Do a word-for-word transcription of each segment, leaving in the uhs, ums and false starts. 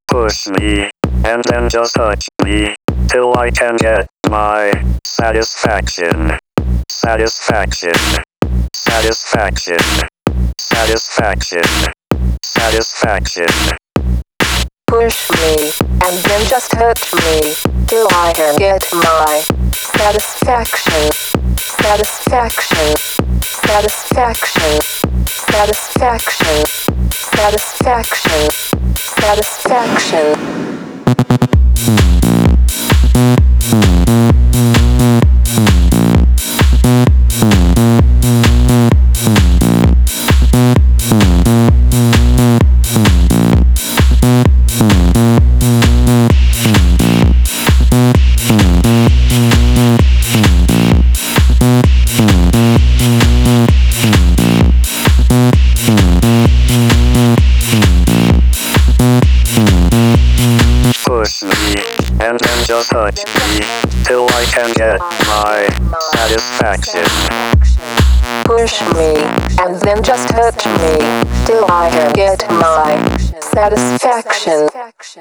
Push me, and then just touch me, till I can get my satisfaction. Satisfaction. Satisfaction. Satisfaction. Satisfaction. Push me, and then just touch me, till I can get my satisfaction. Satisfaction. Satisfaction. Satisfaction. Satisfaction. Satisfaction. Push me, and then just touch me, till I can get my satisfaction. Push me, and then just touch me, till I can get my satisfaction.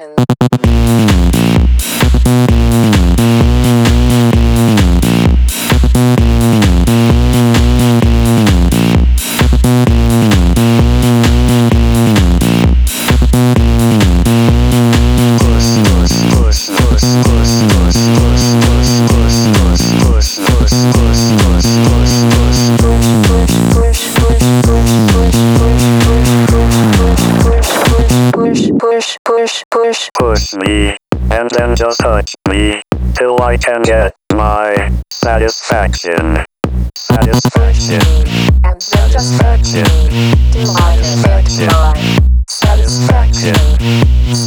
Push, push, push. Push me, and then just touch me, till I can get my satisfaction. Satisfaction. And then just touch me, till I can get my Satisfaction. satisfaction.